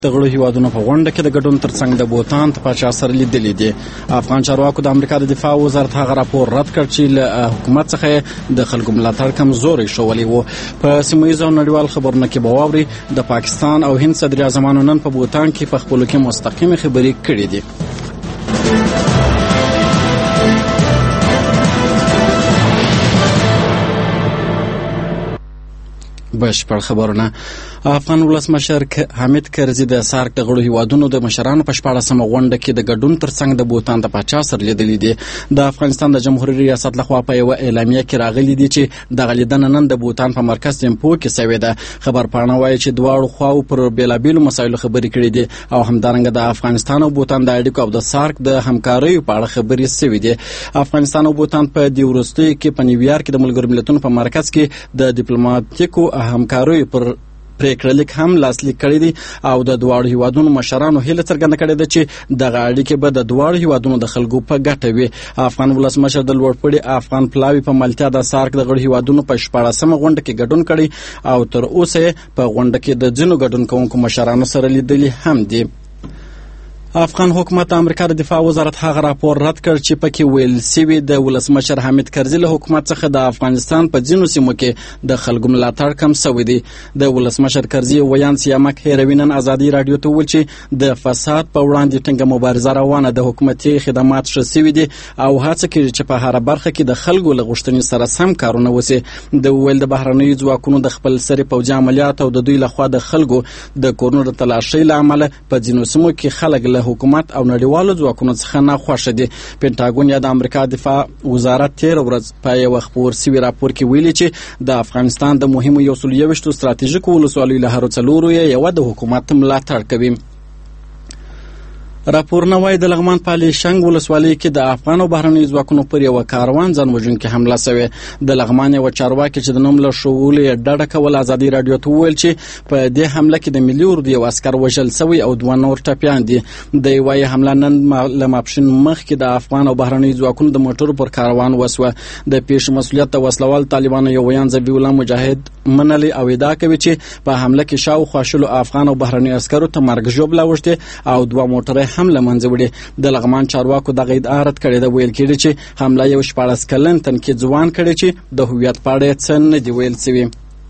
د غړو هیوادونو په غونډه کې د ګډون ترڅنګ د بوتان د پاچا سره لیدلې دي. افغان چارواکو د امریکا د دفاع وزارت هغه راپور رد کړ چې له حکومت څخه د خلکو ملاتړ کمزوري شولی و. په سیمه ییزو او نړیوال خبرونو کې به واوري د پاکستان او هند صدر اعظمانو نن په بوتان کې په خپلو کې مستقیمې خبرې کړې دي. بشپړ خبرونه. افغان ولسمشر حامد کرزي د سارک د غړو هیوادونو د مشرانو په 14مه غونډه کې د ګډون ترڅنګ د بوتان د پاچا سره لیدلې دي. د افغانستان د جمهوریت ریاست لخوا په یو اعلامیه کې راغلي دي چې د لیدنه نن د بوتان په مرکز تیمپو کې شوې ده. خبرپاڼه وايي چې دواړو خواو پر بیلابیلو مسایلو خبرې کړې دي او همدارنګه د افغانستان او بوتان د اړیکو او د سارک د همکارۍ په اړه خبرې شوې دي. افغانستان او بوتان په دې وروستیو کې په نیویارک کې د ملګرو ملتونو په مرکز کې د ډیپلوماټیکو همکاریو پر پریکړه لیک هم لاسلیک کړی دی او د دواړو هیوادونو مشرانو هیله څرګنده کړې ده چې دغه اړیکې به د دواړو هیوادونو د خلکو په ګټه وي. افغان ولسمشر د لوړپوړي افغان پلاوي په ملتیا د سارک د غړو هیوادونو په 14مه غونډه کې ګډون کړی او تر اوسه په غونډه کې د ځینو ګډون کوونکو مشرانو سره لیدلي هم دي. افغان حکومت امریکا د دفاع وزارت هغه راپور رد کړ چې پکې ویل شوی د ولسمشر حامد کرزي له حکومت څخه د افغانستان په ځینو سیمو کې د خلکو ملاتړ کم شوی دی. د ولسمشر کرزي ویان سیامک هیروینن ازادي رادیو ته ویل چې د فساد په وړاندې ټینګه مبارزه روانه د حکومتي خدمات ښه شوي دي او هڅه کوي چې په هره برخه کې د خلکو له غوښتنې سره سم کارونه وشي. د ویل د بهرنیو ځواکونو د خپل سري پوځي عملیات او د دوی لخوا د خلکو د کورونو د تلاشۍ له امله په ځینو سیمو کې خلک له حکومت او نړیوالو ځواکونو څخه ناخوښه دي. پینټاګون یا د امریکا دفاع وزارت تیر ورځ په یو خبر سوي راپور کې ویلي چې د افغانستان د مهمو 121 ستراتیژیکو ولسوالیو له هر څلورو یو د حکومت ملاتړ کوي. راپورونه وايي د لغمان په الیشنګ ولسوالۍ کې د افغان او بهرنیو ځواکونو پر یو کاروان ځان وژونکي حمله شوې. د لغمان یو چارواکي چې د نوم له شولې ډډه کول ازادي رادیو ته وویل چې په دې حمله کې د ملي اردو یو عسکر وژل شوی او 2 نور ټپیان دي. د وايي حمله نن له ماپښین مخکې د افغان او بهرنیو ځواکونو د موټرو پر کاروان وسوه. د پیښې مسؤلیت د وسلوال طالبانو یو ویان ذبیح الله مجاهد منلي او ادعا کوي چې په حمله کې شاوخوا شلو افغان او بهرنیو عسکرو ته مرګ ژوبله اوښتې او 2 موټرې هم له منځه وړي. د لغمان چارواکو دغه ادعا رد کړې ده. ویل کېږي چې حمله یو 14 کلن تنکي ځوان کړی چې د هویت په اړه څه نه دي ویل شوي.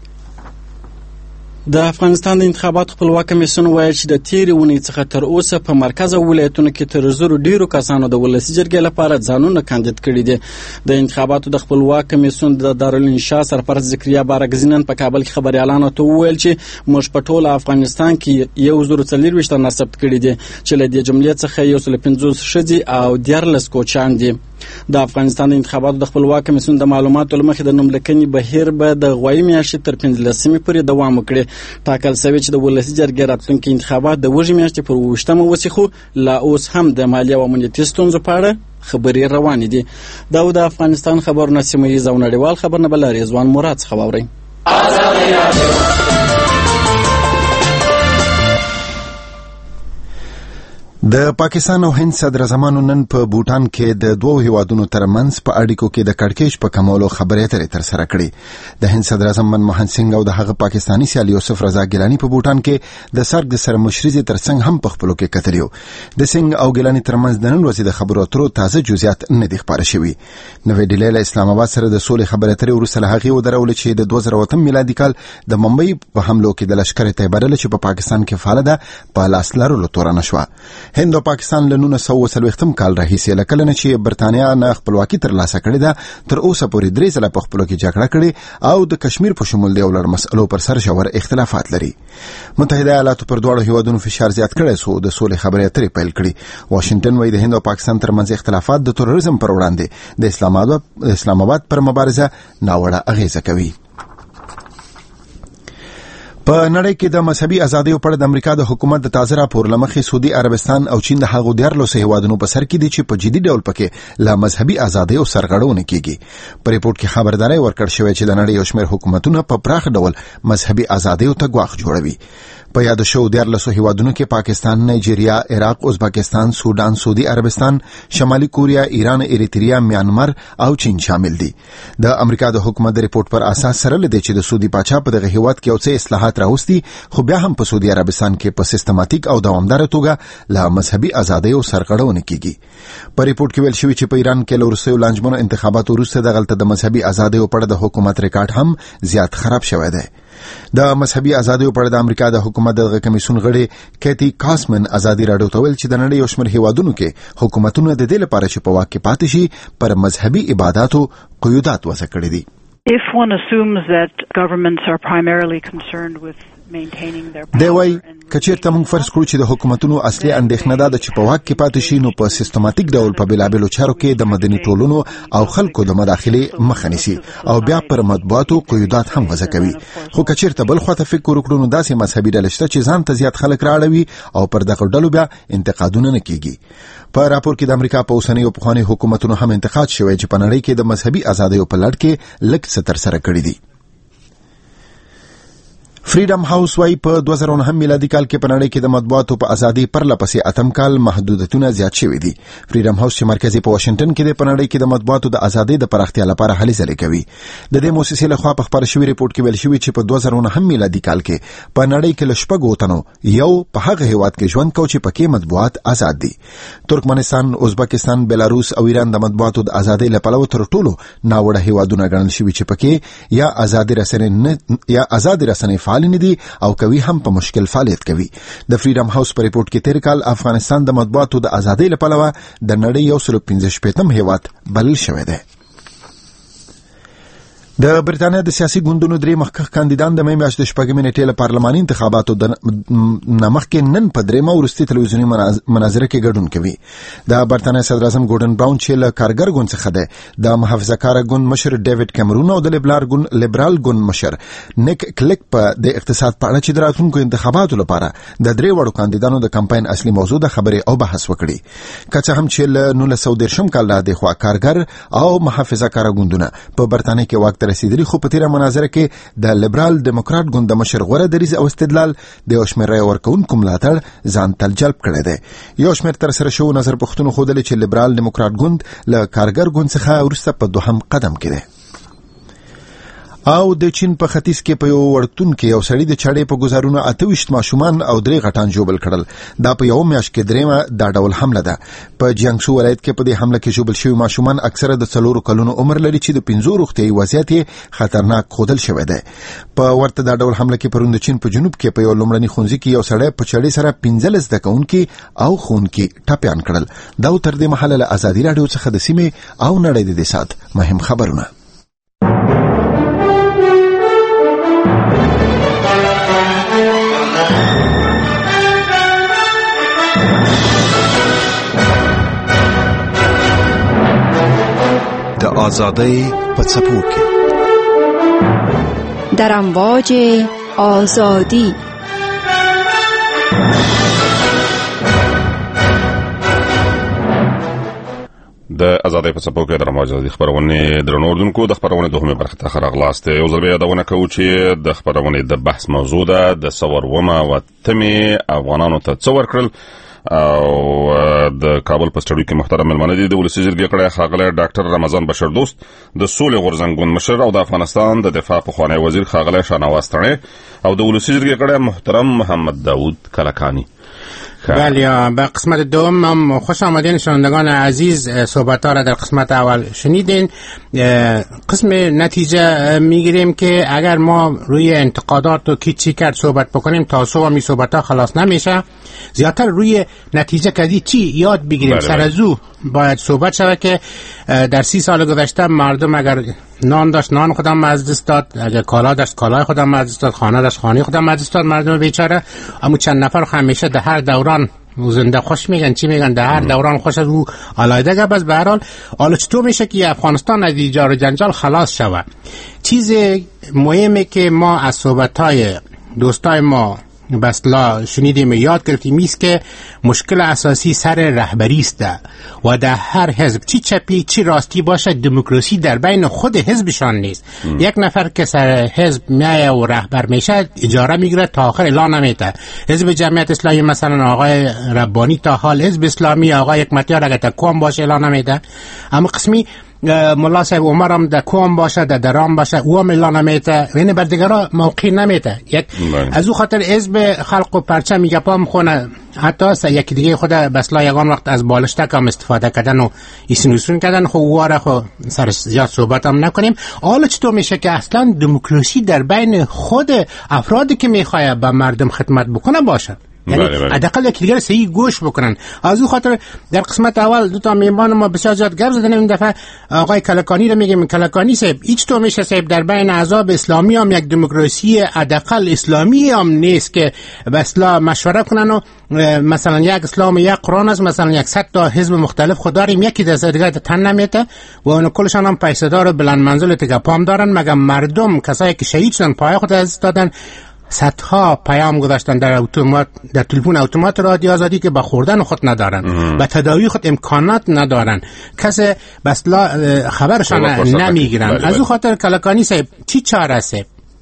د افغانستان د انتخاباتو خپلواک کمیسیون وایي چې د تیرې اونۍ څخه تر اوسه په مرکز او ولایتونو کې تر 100 ډیرو کسانو د ولسي جرګې لپاره ځانونه کاندید کړي دي. د انتخاباتو د خپلواک کمیسیون د دارالانشا سرپرست ذکریا بارګزینن په کابل کې خبريالانو ته وویل چې موږ په ټول افغانستان کې 140 تنه ثبت کړي دي چې له دې جملې څخه 150 ښځې او 14 کوچان دي. د افغانستان د انتخاباتو د خپلواک کمیسیون د معلوماتو لمخې د نوملیکنې بهیر به د غوایي میاشتې تر 15مې پورې دوام وکړي. ټاکل شوی چې د ولسي جرګې راتلونکي انتخابات د وږمې میاشتې پر 28مه وشي، خو لا اوس هم د مالي او امنیتي ستونزو په اړه خبرې روانې دي. دا د افغانستان خبرونه سیمه ییز او نړیوال خبرونه به له رضوان مراد څخه واورئ. د پاکستان او هند صدر اعظمانو نن په بوتان کې د دوو هیوادونو ترمنځ په اړیکو کې د کړکېچ په کمولو خبرې اترې ترسره کړې. د هند صدر اعظم منموهن سنگ او د هغه پاکستاني سیال یوسف رضا ګیلاني په بوتان کې د سرګ د سرمشرۍ ترڅنګ هم په خپلو کې کتلیو. د سنگ او ګیلاني ترمنځ د نن ورځې د خبرو اترو تازه جزئیات نه دي خپاره شوي. نوې ډیلي له اسلام آباد سره د سولې خبرې اترې وروسته له هغې ودرول چې د 2008 میلادي کال د ممبئی په حملو کې د لشکر طیبه ډله چې په پاکستان کې فعاله ده په لاس لرلو تورنه شوه. هند او پاکستان له 1940 کال راهیسې له کله نه چې برتانیا نه خپلواکي ترلاسه کړې ده تر اوسه پورې 3 ځله په خپلو کې جګړه کړې او د کشمیر په شمول د یو لړ مسئلو پر سر ژور اختلافات لري. متحده ایالاتو پر دواړو هیوادونو فشار زیات کړی سو د سولې خبرې اترې پیل کړي. واشنگټن وايي د هند او پاکستان ترمنځ اختلافات د تروریزم پر وړاندې د اسلام آباد پر مبارزه ناوړه اغیزه کوي. په نړۍ کې د مذهبي ازادۍ په اړه د امریکا د حکومت د تازه راپور لمخې سعودي عربستان او چین د هغو 14 هیوادونو په سر کې دي چې په جدي ډول پکې له مذهبي ازادۍ او سرغړونه کیږي. په ریپورت کې خبرداري ورکړل شوې چې د نړۍ یو شمېر حکومتونه په پراخ ډول مذهبي ازادۍ ته ګواښ جوړوي. په یاد شو 14 هیوادونو کې پاکستان، نایجیریا، عراق، ازبکستان، سودان، سعودي عربستان، شمالي کوریا، ایران، اریتریا، میانمار او چین شامل دي. د امریکا د حکومت د ریپورت پر اساس سره لدی چې د سعودي پاچا په دغه هیواد کې اوسه اصلاحات راوستي، خو بیا هم په سعودي عربستان کې په سیستماتیک او دوامدار توګه له مذهبي ازادۍ او سرغړونه کیږي. په ریپورت کې ویل شوی چې په ایران کې له وروستیو لانجمنو انتخاباتو وروسته دغلته د مذهبي ازادۍ په اړه د حکومت ریکارډ هم زیات خراب شوی دی. د مذهبي ازادۍ په اړه د امریکا د حکومت د کمیسیون غړي کیتی کاسمن ازادي راډیو ته ویل چې د نړۍ یو شمېر هیوادونو کې حکومتونه د دې لپاره چې په واک کې پاتې شي پر مذهبي عباداتو قیودات وضع کړي دي. If one assumes that governments are primarily concerned with maintaining their power, دی وای کچیرته موږ فرض کړو چې د حکومتونو اصلي اندېښنه ده چې په واک کې پاتې شي، نو په سیستماتیک ډول په بېلابېلو چارو کې د مدني ټولنو او خلکو د مداخلې مخه نیسي او بیا پر مطبوعاتو قیودات هم وضع کوي. خو کچیرته بل خواته فکر وکړو نو داسې مذهبي ډلې شته چې ځان ته زیات خلک راړوي او پر دغه ډلو بیا انتقادونه نه کیږي. په راپور کې د امریکا په اوسنۍ او پخواني حکومتونو هم انتقاد شوی چې په نړۍ کې د مذهبي ازادۍ په لړ کې لږ څه ترسره کړي دي. فریډم هاوس وايي په 2009 میلادي کال کې په نړۍ کې د مطبوعاتو په ازادۍ پرلپسې اتم کال محدودیتونه زیات شوي دي. فریډم هاوس چې مرکزي په واشنگټن کې دی په نړۍ کې د مطبوعاتو د ازادۍ د پراختیا لپاره هلې ځلې کوي. د دې مؤسسې لخوا په خبر شوی ریپورت کې ویل شوی چې په 2009 میلادي کال کې په نړۍ کې له شپږو تنو یو په هغه هیواد کې ژوند کوي چې پکې مطبوعات آزاد دي. ترکمنستان، ازبکستان، بلاروس او ایران د مطبوعاتو د ازادۍ لپاره تر ټولو ناوړه هیوادونه ګڼل شوي چې پکې یا آزاد رسنۍ فعال نه دي او کوي هم په مشکل فعالیت کوي. د فریډم هاوس په ریپورت کې تیر کال افغانستان د مطبوعاتو د ازادۍ لپاره د نړۍ 115 هیواد بلل شوی دی. د بریتانیا د سیاسي ګوندونو درې مخکښ کاندیدان د مې میاشتې شپږمې نیټې له پارلماني انتخاباتو د مخکې نن په درېیمه وروستي تلویزیوني مناظره کې ګډون کوي. د بریتانیا صدر اعظم ګورډن براون چې له کارګر ګوند څخه دی، د محافظه کاره ګوند مشر ډیوډ کیمرون او د لیبرال ګوند مشر نیک کلیک په د اقتصاد په اړه چې د راتلونکو انتخاباتو لپاره د درې وړو کاندیدانو د کمپاین اصلي موضوع د خبرې او بحث وکړي. که څه هم چې له 1913 کال راهیسې خوا کارګر او محافظه کاره ګوندونه په بریتانیا کې واک رسیدلی، خو په تیره مناظره کې د لیبرال دیموکرات ګوند مشر غوره دریځ او استدلال د یو شمېر رایې ورکوونکو ملاتړ ځان ته جلب کړی دی. یو شمېر ترسره شوو نظر پوښتنو ښودلې چې لیبرال دیموکرات ګوند له کارګر ګوند څخه وروسته په دوهم قدم کې دی. او د چین په ختیځ کې په یو وړتون کې یو سړی د چاړې په گزارونه 28 ماشومان او 3 غټان جوبل کړل. دا په یو میاشت کې دریمه دا ډول حمله ده. په جیانګسو ولایت کې په دې حمله کې جوبل شوی ماشومان اکثره د 4 کلونو عمر لري چې د 15 روغتیايي وضعیت خطرناک خودل شوی دی. په ورته دا ډول حمله کې پروند چین په جنوب کې په یو لومړني ښوونځي کې یو سړی په چاړې سره 15 زده کوونکي او ښوونکي ټپيان کړل. دا تر دې مهاله له ازادي راډیو څخه د سیمې او نړۍ د دې سات مهم خبرونه. د آزادۍ په څپو کې در امواج آزادی د ازادۍ په څپو کې د امواج آزادي خبرونه درنو اردوونکو د خبرونه دوهمه برخه ته راغلاست. یو ځل بیا یادونه کوو چې د خبرونه د بحث موضوع ده د څورومه او تمه افغانانو ته څور کړل او د کابل په سټډیو کې محترم ملمنه دي د ولسی جرګې کړه خاغله ډاکټر رمضان بشر دوست د سولې غورځنګون مشر او د افغانستان د دفاع پخوانی وزیر خاغله شاهنواز ترنه او د ولسی جرګې کړه محترم محمد داوود کلکانی. بله، به قسمت دوم هم خوش آمدین شنوندگان عزیز. صحبت‌ها را در قسمت اول شنیدین. قسم نتیجه میگیریم که اگر ما روی انتقادات و کی چی کرد صحبت بکنیم تا صبح می صحبت‌ها خلاص نمیشه. زیادتر روی نتیجه کدی چی یاد بگیریم. سر از او باید صحبت شود که در 30 سال گذشته مردم اگر نان داشت نان خودم از دست داد، اگر کالا داشت کالای خودم از دست داد، خانه داشت خانه خودم از دست داد. مردم بیچاره اما چند نفر همیشه در هر دوران زنده خوش میگن چی میگن در هر دوران خوش از او علایده گپ. از به هر حال چطور میشه که افغانستان از ایجار جنجال خلاص شود؟ چیز مهمه که ما از صحبت‌های دوستای ما به اصطلاح شنیدیم یاد گرفتیم است که مشکل اساسی سر رهبری است و در هر حزب چی چپی چی راستی باشه دموکراسی در بین خود حزبشان نیست. یک نفر که سر حزب میایه و رهبر میشه اجاره میگیره تا آخر اعلان نمیده. حزب جمعیت اسلامی مثلا آقای ربانی تا حال، حزب اسلامی آقای حکمتیار اگه تا کوم باشه اعلان نمیده، اما قسمی ملا صاحب عمر هم در کوم باشه در درام باشه او هم اعلان نمیده، یعنی بر دیگرها موقع نمیده. یک از او خاطر حزب خلق و پرچم میگه پا میخونه، حتی یکی دیگه خود بسلا یگان وقت از بالشتک هم استفاده کردن و ایسنوسون کردن. خب واره خب سر زیاد صحبت هم نکنیم. حالا چطور میشه که اصلا دموکراسی در بین خود افرادی که میخواه به مردم خدمت بکنه باشه، یعنی حداقل یکی دیگر صحیح گوش بکنن. از اون خاطر در قسمت اول دو تا میهمان ما بسیار زیاد گپ زدن. این دفعه آقای کلکانی رو میگیم. کلکانی صاحب هیچ تو میشه صاحب در بین احزاب اسلامی هم یک دموکراسی حداقل اسلامی هم نیست که به اصطلاح مشوره کنن و مثلا یک اسلام یک قرآن است، مثلا 100 تا حزب مختلف خود داریم، یکی از دیگه تن نمیته و اون کلشان هم پیسه دار بلند منزل تگپام دارن، مگر مردم کسایی که شهید شدن پای خود از دادن صدها پیام گذاشتن در اتومات، در تلفن اتومات رادیو آزادی که به خوردن خود ندارن، به تداوی خود امکانات ندارن، کسی بسلا خبرشان نمیگیرن. از اون خاطر کلکانی صاحب چی چاره است؟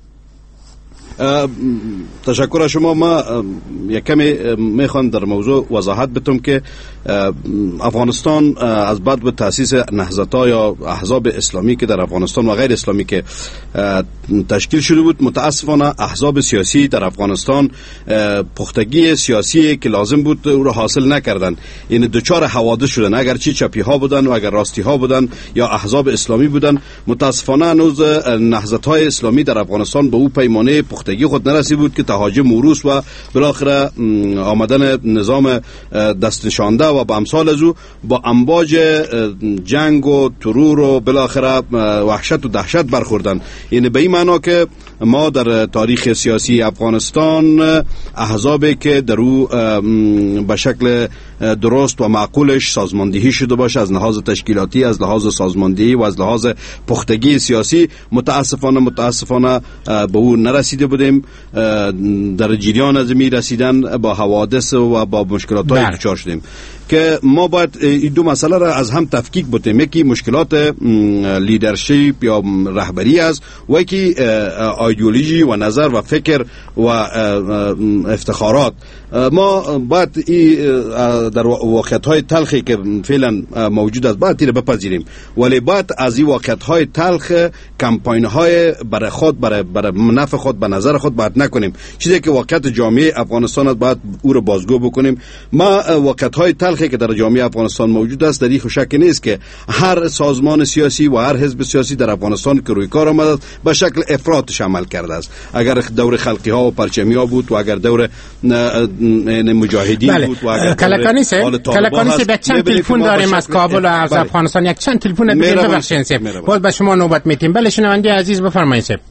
تشکر از شما. ما یک کمی میخوام در موضوع وضاحت بدم که افغانستان از بعد به تأسیس نهضت‌ها یا احزاب اسلامی که در افغانستان و غیر اسلامی که تشکیل شده بود، متاسفانه احزاب سیاسی در افغانستان پختگی سیاسی که لازم بود او را حاصل نکردند. این دوچار حوادث شدن، اگرچه چپی ها بودن و اگر راستی ها بودن یا احزاب اسلامی بودن، متاسفانه هنوز نهضت‌های اسلامی در افغانستان به او پیمانه پختگی خود نرسید بود که تهاجم موروث و بالاخره آمدن نظام دست نشانده و با امثال از او با امواج جنگ و ترور و بالاخره وحشت و دهشت برخوردن. یعنی به این معنا که ما در تاریخ سیاسی افغانستان احزابی که در او به شکل درست و معقولش سازماندهی شده باشه، از لحاظ تشکیلاتی، از لحاظ سازماندهی و از لحاظ پختگی سیاسی، متاسفانه به او نرسیده بودیم. در جریان از می رسیدن با حوادث و با مشکلات های دچار شدیم که ما باید این دو مسئله را از هم تفکیک بکنیم. یکی مشکلات لیدرشپ یا رهبری است و یکی ایدئولوژی و نظر و فکر و افتخارات. ما باید در واقعیت‌های تلخی که فعلا موجود است باید تیر بپذیریم، ولی باید از این واقعیت‌های تلخ کمپاین‌های برای خود برای نفع خود به نظر خود باید نکنیم. چیزی که واقعیت جامعه افغانستان است باید او رو بازگو بکنیم. ما واقعیت‌های تلخی که در جامعه افغانستان موجود است، در این شک نیست که هر سازمان سیاسی و هر حزب سیاسی در افغانستان که روی کار آمده است به شکل افراطش عمل کرده است. اگر دور خلقی ها و پرچمی ها بود و اگر دور مجاهدین بود و اگر کلکانی سه چند تلفن داریم از کابل و از افغانستان، یک چند تلفن دیگه ببخشید سه باز به شما نوبت میتیم. بله شنونده عزیز بفرمایید سه.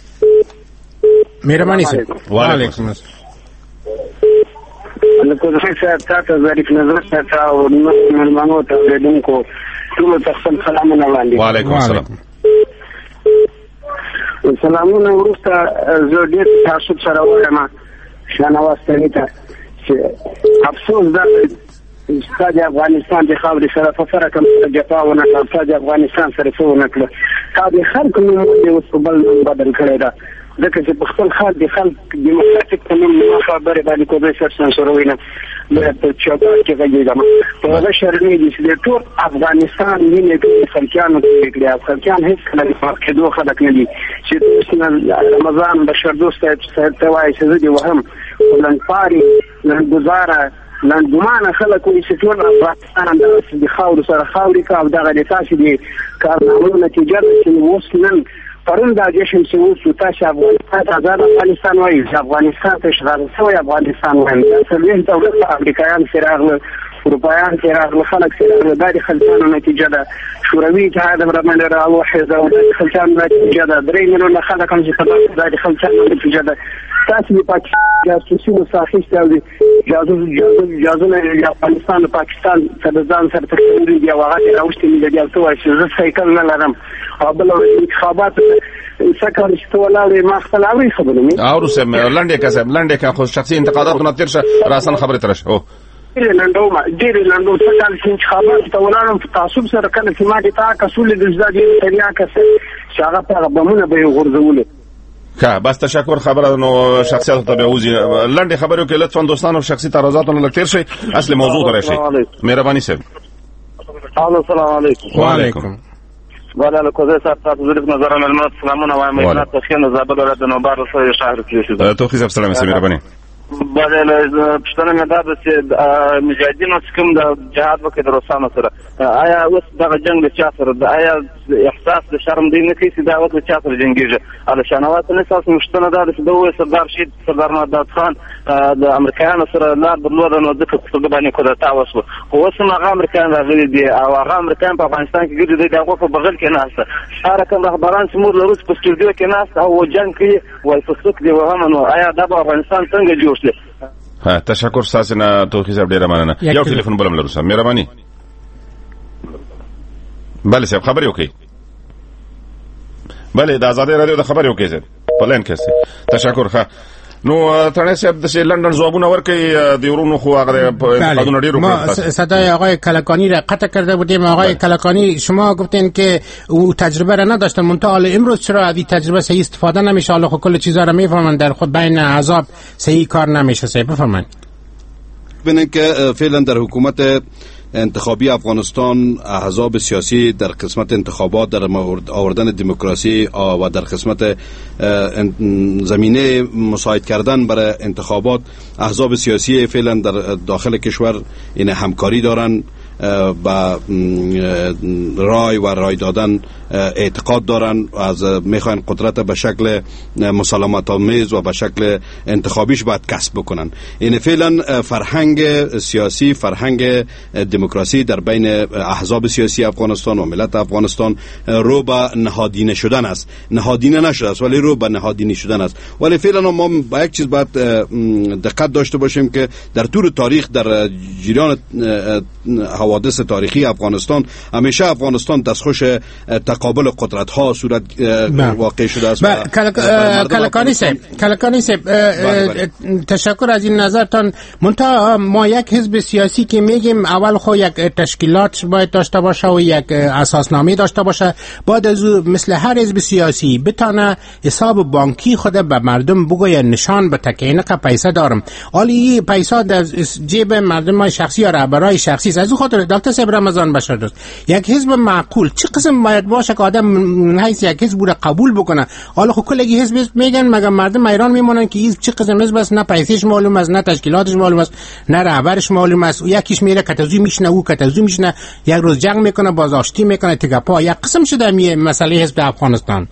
مهربانی سه. و علیکم السلام. الکوزی صاحب تاسو ظریف نظر صاحب او ملمنو ته دونکو ټول تخصم سلامونه وړاندې. وعلیکم السلام. سلامونه ورسته زه ډېر تاسو سره وایم شناواز ته چې افسوس ده استاد افغانستان د خاورې سره په سره کوم جفاونه استاد افغانستان سره څه ونه کړ. تا د خلکو نوم اوس په بل بدل کړی ده ځکه چې په خپل خلک د خلک دیموکراتیک قانون خبرې باندې کومه سرسنسوروي نه په چوکاټ کې غږیږم. په هغه شرمې دي چې ټول افغانستان ویني د خلکانو کې کړي. خلکان هیڅ کله په کېدو خلک نه دي چې رمضان بشر دوست صاحب ته وایي چې زه وهم ولن پاري نن گزاره نن ګمان خلک وي چې ټول افغانستان د خاور سره خاوري کا او دغه د تاسو دي کارنامو نتیجه چې اوس نن پرون دا جشن چې وو تاسو افغانستان آزاد افغانستان وایي چې افغانستان ته اشغال شوی افغانستان وایي چې دولت امریکایان سره اروپایان سره خلک سره د خلکانو نتیجه ده. شوروي اتحاد برمن راوحد او د خلکانو نتیجه ده. 3 میلیون خلک هم چې په د خلکانو نتیجه ده. تاسو په پاکستان جاسوسي مساخیسته او جاسوسونه افغانستان او پاکستان سره ځان سره تخریب دي او هغه راوستي دي چې تاسو چې زه سایکل نه لرم او بل انتخابات سکه چې ولاړې ما خپل اوري خبره مې او سم لنډه که خو شخصي انتقادات نه تیر شه راسن خبره ترش او ډېر لاندو سکه چې خبره ته ولاړم په تعصب سره کله چې ما دې تا کسول د زړه تریا کسه چې هغه په بمونه به غورځول که بس تشکر خبره نو شخصیت ته به وزي لنډه خبرو کې لطفا دوستانو شخصي تعرضاتونه لکتر شي اصل موضوع ته راشي مهرباني سه السلام علیکم وعلیکم وعلى الكوزي صاحب زرق نظر المعلومات سلامونه وایم مهنت تخین زابل ولادت نوبار رسول شهر کې توخي صاحب سلام سمیر بني بله پښتنه مې دا چې مجاهدینو څخه د جهاد وکړ د روسانو سره آیا اوس دغه جنگ د چا سره د آیا احساس د شرم دی نه کوي چې دا وکړي چا سره جنگیږي علي شنوات نه تاسو مشتنه دا چې دوی سردار شید سردار نادر خان د امریکایانو سره لار بدلول نو د څه باندې کوته تاسو خو اوس هغه امریکایان راغلي دي او هغه امریکایان په افغانستان کې ګرځي دغه په بغل کې ناسته هر کوم خبران چې موږ لروس په سټوډیو کې ناسته او جنگ کوي وای فسق دی وهمنو آیا دا په افغانستان څنګه جوړ شي ها تشکر ساسنا توخي صاحب ډیره مننه یو ټلیفون بلم لرو سم مهرباني بله صاحب خبر یو کی بله د آزادۍ رادیو د خبر یو کی زه پلان کېسته تشکر ښه نو ترنه صاحب د لندن ځوابونه ورکړي د ورونو خو هغه قانون ډیرو ما صدای آقای کلکانی را قطع کرده بودیم. آقای کلکانی شما گفتین که او تجربه را نداشتن منتها حالا امروز چرا از این تجربه صحیح استفاده نمیشه؟ حالا خب کل چیزا را میفهمن در خود بین احزاب صحیح کار نمیشه. صحیح بفرمایید. ببینید که فعلا در حکومت انتخابی افغانستان احزاب سیاسی در قسمت انتخابات در مورد آوردن دموکراسی و در قسمت زمینه مساعد کردن برای انتخابات احزاب سیاسی فعلا در داخل کشور این همکاری دارن با رای و رای دادن اعتقاد دارن از میخوان قدرت به شکل مسالمت آمیز و به شکل انتخابیش باید کسب بکنن. این فعلا فرهنگ سیاسی فرهنگ دموکراسی در بین احزاب سیاسی افغانستان و ملت افغانستان رو به نهادینه شدن است. نهادینه نشده است ولی رو به نهادینه شدن است. ولی فعلا ما با یک چیز باید دقت داشته باشیم که در طول تاریخ در جریان حوادث تاریخی افغانستان همیشه افغانستان دستخوش تقابل قدرت ها صورت واقع شده است. کلکانی صاحب تشکر از این نظرتان. منتها ما یک حزب سیاسی که میگیم اول خو یک تشکیلات باید داشته باشه و یک اساسنامه داشته باشه، بعد از مثل هر حزب سیاسی بتانه حساب بانکی خود به مردم بگویه نشان بده که اینقدر پیسه دارم. حالی پیسه در جیب مردم شخصی یا رهبرای شخصی است. از اون خاطر دکتر صاحب رمضان بشار دوست یک حزب معقول چه قسم باید باشه که آدم حیث یک حزب رو قبول بکنه؟ حالا خب کلگی حزب میگن مگر مردم ایران میمونن که حزب چه قسم حزب است؟ نه پیسش معلوم است، نه تشکیلاتش معلوم است، نه رهبرش معلوم است. یکیش میره کتازو میشنه، او کتازو میشنه، یک روز جنگ میکنه، باز آشتی میکنه، تگپا یک قسم شده می مسئله حزب افغانستان.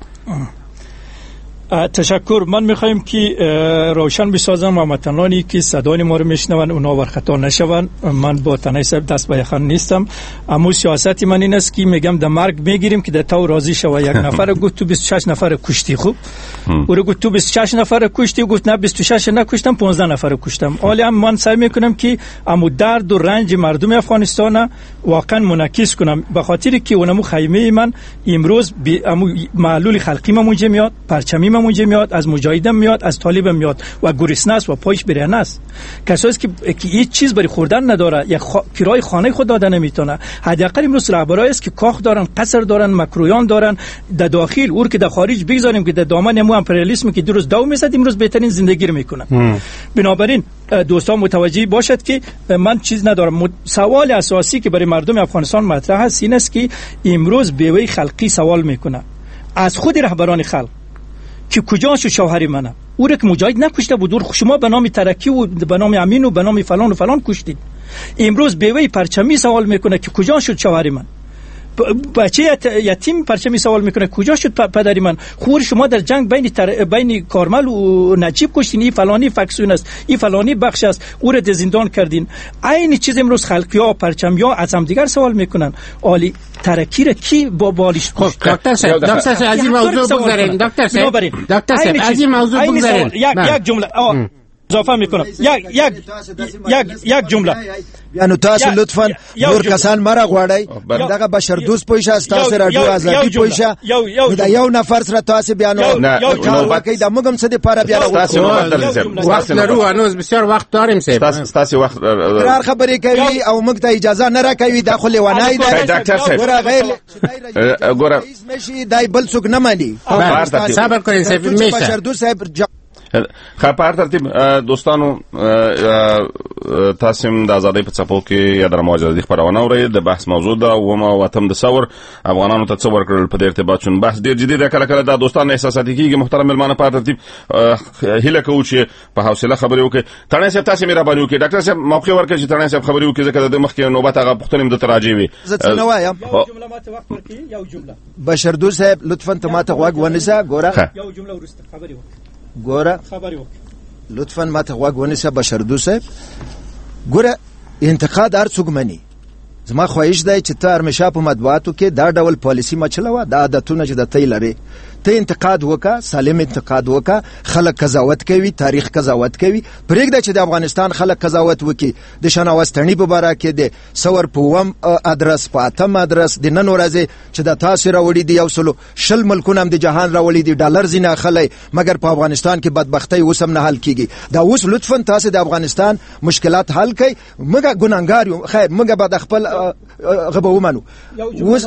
تشکر. من میخوایم که روشن بسازم و متنانی که صدای ما رو میشنون اونا ورخطا نشون. من با تنهای صاحب دست به یخن نیستم. اما سیاست من این است که میگم در مرگ میگیریم که در تو راضی شوه. یک نفر گفت تو 26 نفر کشتی، خوب او رو گفت تو 26 نفر کشتی، گفت نه 26 نکشتم 15 نفر کشتم. حالا هم من سعی میکنم که امو درد و رنج مردم افغانستان واقعا منعکس کنم، به خاطر که اونمو خیمه من امروز امو معلول خلقی من اونجا میاد، پرچمی من اونجا میاد، از مجاهدم میاد، از طالبم میاد و گرسنه است و پایش بریانه است. کسایی که هیچ چیز برای خوردن نداره، یک کرای خانه خود داده نمیتونه. حداقل امروز رهبرایی است که کاخ دارن، قصر دارن، مکرویان دارن در داخل، اور که در خارج بگذاریم که در دامن امو امپریالیسم که دو روز دو میزد امروز بهترین زندگی رو میکنن. بنابراین دوستان متوجه باشد که من چیز ندارم. سوال اساسی که برای مردم افغانستان مطرح است این است که امروز بیوه خلقی سوال میکنه از خود رهبران خلق که کجا شو شوهر منه، او را که مجاهد نکشته بود، شما به نام ترکی و به نام امین و به نام فلان و فلان کشتید. امروز بیوه پرچمی سوال میکنه که کجا شد شوهر من، بچه یتیم پرچمی سوال میکنه کجا شد پدری من. خور شما در جنگ بین کارمل و نجیب کشتین، این فلانی فکسون است، این فلانی بخش است، او را در زندان کردین. این چیز امروز خلقیا پرچمیا از هم دیگر سوال میکنن. عالی ترکی را کی با بالیش کشت؟ دکتر صاحب از این موضوع بگذاریم. دکتر صاحب از این موضوع بگذاریم. یک جمله اضافه میکنم یک جمله یعنی تاسو لطفا نور کسان مرا غواړی دغه بشر دوست پوښه تاسو راډیو ازادي پوښه دا یو نفر سره تاسو بیانو کوي دا موږ هم څه د پاره بیا وخت لرو هنوز بسیار وخت داریم تاسو وخت قرار خبرې کوي او موږ ته اجازه نه راکوي دا خو لیوانای دی ګوره غیر ګوره دای بل څوک نه مانی صبر کړئ صاحب میشه بشر دوست صاحب خبر ترتیب دوستانو تاسو د آزادۍ په څپو کې یا د مواجهې خبرونه اورئ د بحث موضوع ده و تم د ثور افغانانو ته څور کړل په ارتباط شون بحث ډیر جدي ده کله کله د دوستانو احساساتي کیږي محترم ملمانه په ترتیب هله کوو چې په حوصله خبرې وکړي تڼۍ صاحب تاسو مهرباني وکړئ ډاکټر صاحب موقع ورکړئ چې تڼۍ صاحب خبرې وکړي ځکه د مخکې نوبت هغه پښتنیم د تراجی وي زه وایم جمله ماته وخت ورکړي یو جمله بشر دوست صاحب لطفا ته ماته غوږ ونیسه ګوره یو جمله ورسته خبرې وکړه ګوره خبرې وکړه لطفا ماته غوږ ونیسه بشر دوست صاحب ګوره انتقاد هر څوک مني زما خواهش دی چې ته هرمشه په مطبوعاتو کې دا ډول پالیسی مچلوه دا عادتونه چې د تی لري ته انتقاد وکا سالم انتقاد وکا خلک قضاوت کوي تاریخ قضاوت کوي پرېږده چې د افغانستان خلک قضاوت وکي د شناوستنی په باره کې د سور په وم ادرس په اتم ادرس د نن ورځې چې د تاسو راوړي دی 100 ملکونه هم د جهان راوړي دی ډالر زینه خلای مګر په افغانستان کې بدبختی اوس هم نه حل کیږي دا اوس لطفا تاسو د افغانستان مشکلات حل کړئ موږ ګناګار یو خیر موږ به د خپل غبه ومنو اوس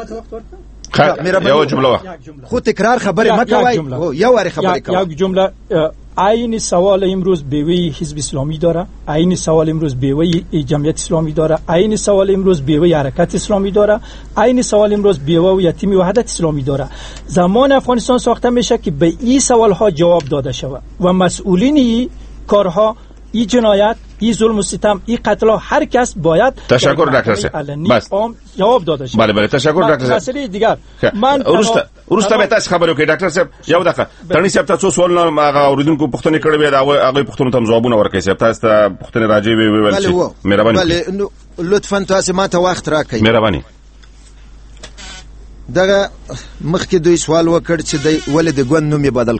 یو جمله خود تکرار خبره مکوای یو وری خبره کوي یک جمله عین سوال امروز بیوی حزب اسلامی داره عین سوال امروز بیوی جمعیت اسلامی داره عین سوال امروز بیوی حرکت اسلامی داره عین سوال امروز بیوی یتیم وحدت اسلامی داره زمان افغانستان ساخته میشه که به این سوال ها جواب داده شود و مسئولین این کارها این جنایت این ظلم و ستم این قتل هر کس باید تشکر دکتر صاحب بس جواب داده شود بله تشکر دکتر صاحب مسئله دیگر من ورسته به تاسو خبرو کې ډاکټر صاحب یو دغه ترنی صاحب تاسو سوالونه هغه اوریدونکو پوښتنه کړې وي دا هغه پوښتنه ته جوابونه ورکړئ صاحب تاسو ته پوښتنه راځي ویل چې مهرباني بله لطفا تاسو ماته وخت راکړئ مهرباني دغه مخکې دوی سوال وکړ چې دوی ولې د ګوند نوم بدل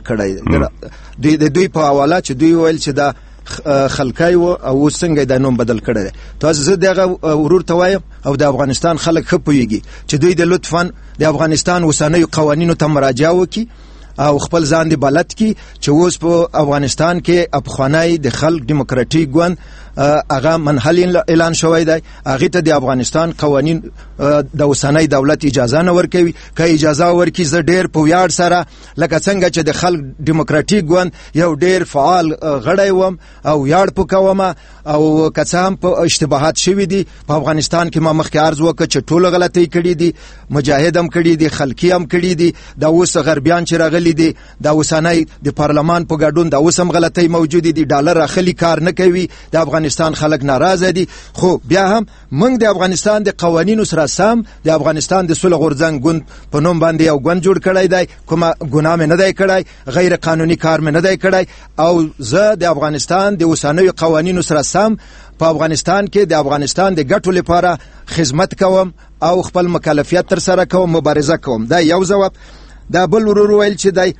کړی دوی په حواله چې دوی ویل چې دا خلکای او څنګه د نوم بدل کړی تاسو زه دغه ورور ته وایم او د افغانستان خلک خپويږي چې دوی د لطفاً د افغانستان اوسنیو قوانینو ته مراجعه وکړي او خپل ځان دی بلد کی چې اوس په افغانستان کې افغانای د خلک دیموکراتیک ګوند هغه منحل اعلان شوی دی هغه ته د افغانستان قوانین د اوسنۍ دولت اجازه نه ورکوي که اجازه ورکړي زه ډیر په ویاړ سره لکه څنګه چې د خلک دیموکراتیک ګوند یو ډیر فعال غړی وم او ویاړ پکوم او که څه هم په اشتباهات شوي دي په افغانستان کې ما مخکې عرض وکړ چې ټول غلطۍ کړي دي مجاهد هم کړي دي خلکی هم کړي دي دا اوس غربیان چې راغلي دي دا اوسنۍ د پارلمان په ګډون دا اوس هم غلطۍ موجود دي ډالر اخلي کار نه کوي د افغانستان خلک ناراضه دي خو بیا هم موږ د افغانستان د قوانینو سره سم د افغانستان د صلح غورځنګ ګوند په نوم باندې یو ګوند جوړ کړی دی کومه ګناه مې نه دی کړی غیر قانوني کار مې نه دی کړی او زه د افغانستان د اوسنیو قوانینو سره سم په افغانستان کې د افغانستان د ګټو لپاره خدمت کوم او خپل مکلفیت تر سره کوم مبارزه کوم دا یو جواب دا بل ورور ویل چې دی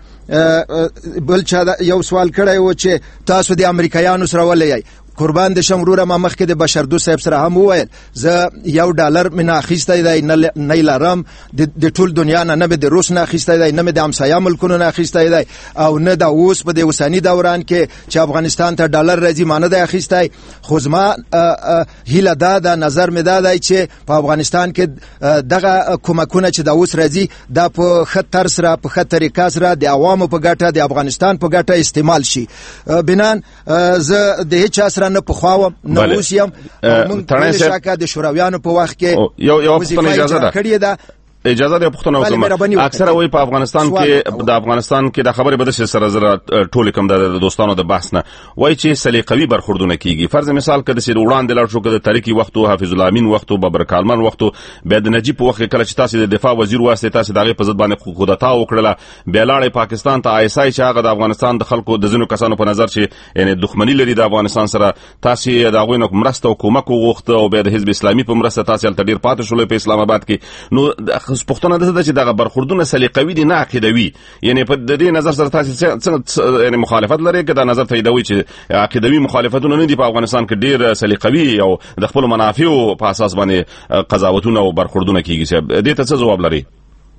بل چا یو سوال کړی و چې تاسو د امریکایانو سره ولې قربان د شمروره ما مخکې د بشردو صاحب سره هم وویل زه یو ډالر مې نه اخیستی دی نه لرم د ټول دنیا نه به د روس نه اخیستی دی نه مې د همسایه ملکونو نه اخیستی دی او نه د اوس په د اوسني دوران کې چې افغانستان ته ډالر راځي ما نه دی اخیستی خو زما هیله دا د نظر مې دا دی چې په افغانستان کې دغه کومکونه چې د اوس راځي دا په خطر سره په خطرې سره د عوامو په ګټه د افغانستان په ګټه استعمال شي بنان زه د هیڅ سره نه پخواوم نه اوس یم موږ شکه د شورویانو په وخت کې یو پښتنه اجازه ده اجازه ده پښتنه وکم اکثر وای په افغانستان کې د افغانستان کې د خبرې بده سره زره ټول کوم د دوستانو د بحث نه وای چې سلیقوي برخوردونه کیږي فرض مثال کده سید وړاندې لړ شو کده تاریخي وخت او حافظ الامین وخت او بابر کالمن وخت بیا د نجیب وخت کله چې تاسو د دفاع وزیر واسطه تاسو دغه په ضد باندې خودتا وکړه بیا لاړې پاکستان ته آیسای چې هغه د افغانستان د خلکو د ځینو کسانو په نظر چې یعنی دښمنی لري د افغانستان سره تاسو د هغه مرسته او کومک وغوښته او بیا د حزب اسلامي په مرسته تاسو تل ډیر پاتې شولې په اسلام آباد کې نو پښتنه ده چې دغه برخوردونه سلیقوي دي نه عقیدوي، یعنی په دې نظر سره تاسو څنګه یعنی مخالفت لري که دا نظر تاییدوي چې عقیدوي مخالفتونه نه دي په افغانستان کې ډیر سلیقوي او د خپل منافعو په اساس باندې قضاوتونه او برخوردونه کیږي؟ دې ته څه جواب لري؟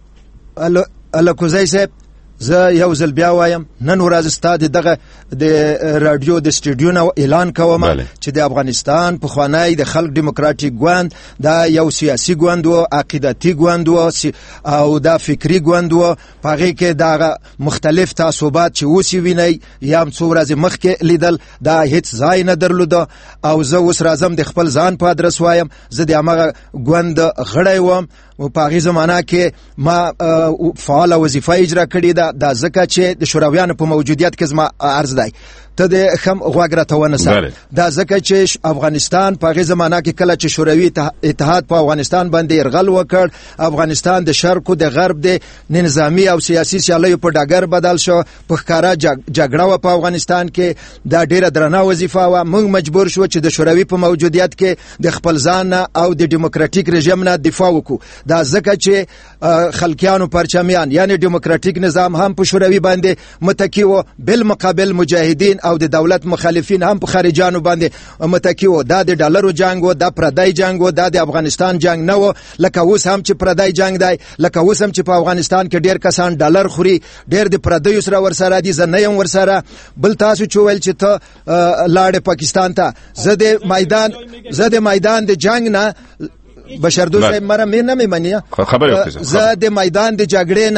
الله کوزای صاحب، زه یو ځل بیا وایم، نن ورځ ستاد دغه د رادیو د سټډیو نه اعلان کوم چې د افغانستان په خوانی د خلک دیموکراتیک ګوند دا یو سیاسي ګوند او عقیدتي ګوند او دا فکری ګوند او پاره کې دا مختلف تعصبات چې وسی ویني یا څو ورځې مخکې لیدل دا هیڅ ځای نه درلود. او زه اوس راځم د خپل ځان په ادرس وایم، زه د هغه ګوند غړی وم او په هغه زمانہ کې ما فعال وظیفه اجرا کړې ده. دا ځکه چې د شورویانو په موجودیت کې زما عرض دی ته د خم غوګره ونسه. دا ځکه چې افغانستان په هغه زمانہ کې کله چې شوروي اتحاد په افغانستان باندې يرغل وکړ، افغانستان د شرق او د غرب د نظامی او سیاسي سیالیو په ډګر بدل شو، په ښکارا جګړه په افغانستان کې دا ډیره درنه وظیفه و. موږ مجبور شو چې د شوروي په موجودیت کې د خپل ځان او د دیموکراتیک رژیم نه دفاع وکړو. دا ځکه چې خلکیانو پرچمیان یعنی دیموکراتیک نظام هم په شوروي باندې متکی و، بل مقابل مجاهدین او د دولت مخالفین هم په خارجانو باندې متکی و. دا د ډالرو جنگ و، دا پردای جنگ و، دا د افغانستان جنگ نه و لکه اوس هم چې پردای جنگ دی، لکه اوس هم چې په افغانستان کې ډیر کسان ډالر خوري، ډیر د پردیو سره ورسره دي، زه نه یم ورسره. بل تاسو چې ویل چې ته لاړې پاکستان ته، زه د میدان د جنگ نه بشردوست صاحب مره مې نه منیا خبره وکړه. زه د میدان د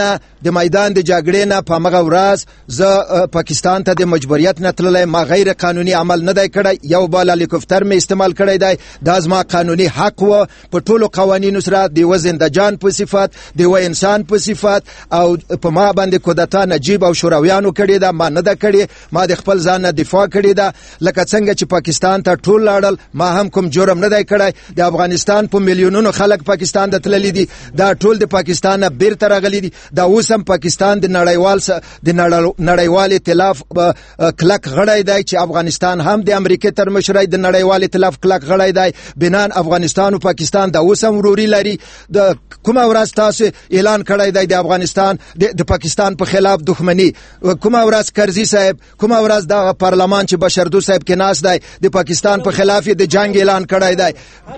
جګړې نه په مغه ورځ زه پاکستان ته د مجبوریت نه تللی، ما غیر قانوني عمل نه دی کړی، یو بال هلیکوپټر مې استعمال کړی دی، دا زما قانوني حق و په ټولو قوانینو سره، د وزندجان په صفت، د و انسان په صفت. او په ما باندې کودتا نجیب او شورویانو کړی دا، ما نه ده کړی، ما د خپل ځان نه دفاع کړی دا. لکه څنګه چې پاکستان ته ټول لاړل، ما هم کوم جرم نه دی کړی. د افغانستان په میلیونونو خلک پاکستان ته تللی دي، دا ټول د پاکستان نه بیرته راغلي دي. دا اوس هم پاکستان د نړیوال ائتلاف کلک غړی دی چې افغانستان هم د امریکا تر مشرۍ د نړیوال ائتلاف کلک غړی دی. بنان افغانستان او پاکستان دا اوس هم وروري لري. د کومه ورځ تاسو اعلان کړی دی د افغانستان د پاکستان په خلاف دښمنی؟ کومه ورځ کرزي صاحب، کومه ورځ د پارلمان چې بشردوست صاحب کې ناس دی د پاکستان په خلاف د جنگ اعلان کړی دی؟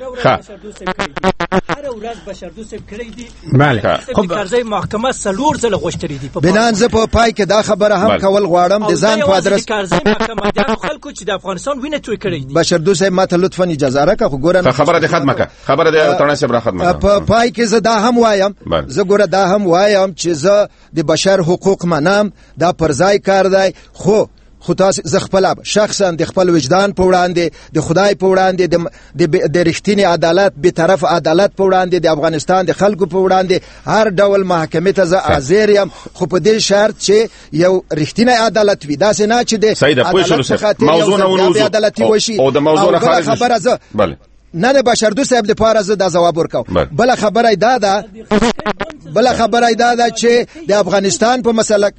هر ورځ بشردوست صاحب کړی دی. بله خو کرزي محکمه سلور ځله غوښتري دي. بنان زه په پای کې دا خبره هم کول غواړم د ځان په ادرس کرزي محکمه د خلکو چې د افغانستان وینه توی کړی دي. بشردوست صاحب ماته لطفا اجازه راکړه، خو ګورم خبره د خدمت کا خبره د تړنه صاحب را خدمت په پای کې زه دا هم وایم، زه ګوره دا هم وایم چې زه د بشر حقوق منم، دا پر ځای کار دی. خو تاسو ز خپل شخصا د خپل وجدان په وړاندې، د خدای په وړاندې، د رښتینی عدالت به طرف عدالت په وړاندې، د افغانستان د خلکو په وړاندې هر ډول محکمې ته زه حاضر یم، خو په دې شرط چې یو رښتینی عدالت وي. دا نه چې د عدالت موضوع نه ونوزو او د موضوع خبره زه نه د بشردوست صاحب لپاره زه دا جواب ورکوم. بل خبره دا چې د افغانستان په مسله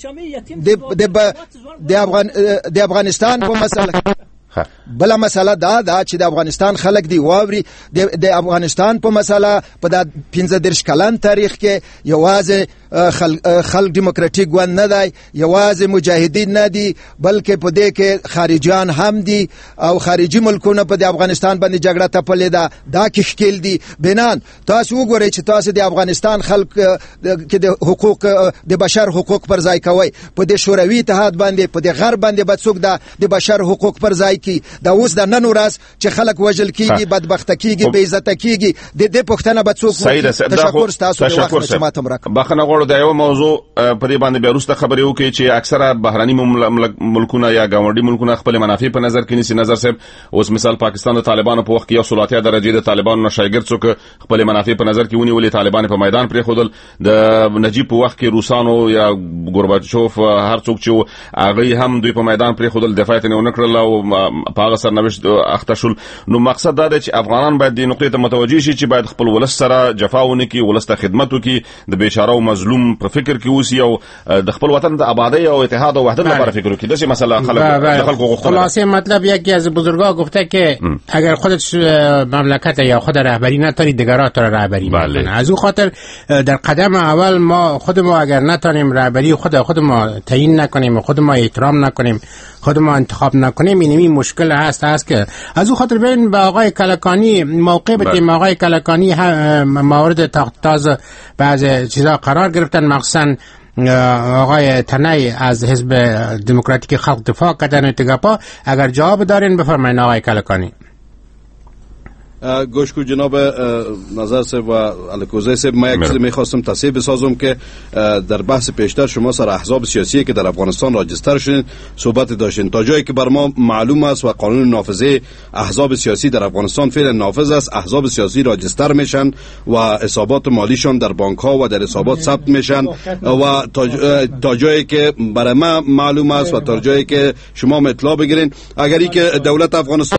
د افغانستان په مسله بل مسله دا چې د افغانستان خلک دی واوري د افغانستان په مسله په 15 کلن تاریخ کې یوازې خلک دیموکراتیک ګوند نه دی، یوازې مجاهدین نه دي، بلکې په دې کې خارجيان هم دي او خارجي ملکونه په افغانستان باندې جګړه تپلې ده. دا کې ښکیل دي. بنان تاسو وګورئ چې تاسو د افغانستان خلک کې د حقوق د بشر حقوق پر ځای کوي، په د شوروي اتحاد باندې په د غرب باندې بڅوک د بشر حقوق پر ځای کی. دا اوس د نن ورځ چې خلک وژل کیږي، بدبخت کیږي، بې عزت کیږي، د دې پښتنه بڅوک. تشکر تاسو د وخت چې ماته مرکه بخنه غوړو دا یو موضوع په دې باندې بیروسته خبرې وکړي چې اکثره بهراني ملکونه یا ګاونډي ملکونه خپل منافع په نظر کې نیسي. نظر صاحب اوس مثال پاکستان د طالبانو په وخت کې یو سلطاتیا درجه د طالبانو نشایګر څوک خپل منافع په نظر کې ونیولې، طالبان په میدان پرې خودل. د نجیب په وخت کې روسانو یا ګورباچوف هر څوک چې هغه هم دوی په میدان پرې خودل، دفاع یې نه کړل او په هغه سرنوشت اخته شول. نو مقصد دا دی چې افغانان باید د نقطې ته متوجي شي چې باید خپل ولس سره جفا ونه کړي، ولس ته خدمت وکړي، د بیچاره او مظلوم معلوم پر فکر کې اوسي او د خپل وطن د آبادی او اتحاد او وحدت لپاره فکر وکړي. دغه مسله خلکو غوښتنه. خلاصه مطلب یکی از بزرگا گفته که اگر خودت مملکت یا خود رهبری نتاری دیگران تو رهبری میکنه. از اون خاطر در قدم اول ما خود ما اگر نتونیم رهبری خود ما تعیین نکنیم، خود ما احترام نکنیم، خود ما انتخاب نکنیم، این مشکل هست که از اون خاطر ببین به آقای کلکانی موقع بدیم. آقای کلکانی مورد تاز بعض چیزا قرار گرفتن، مخصوصا آقای تنی از حزب دموکراتیک خلق دفاع کردن اتگاپا. اگر جواب دارین بفرمایید آقای کلکانی. گوش کو جناب نظر صاحب و الکوزی صاحب، ما یک چیزی میخواستم تصحیح بسازم که در بحث پیشتر شما سر احزاب سیاسی که در افغانستان راجستر شدین صحبت داشتین. تا جایی که بر ما معلوم است و قانون نافذه احزاب سیاسی در افغانستان فعلا نافذ است، احزاب سیاسی راجستر میشن و حسابات مالیشان در بانک ها و در حسابات ثبت میشن و تا جایی که برای ما معلوم است و تا جایی که شما اطلاع بگیرین، اگری که دولت افغانستان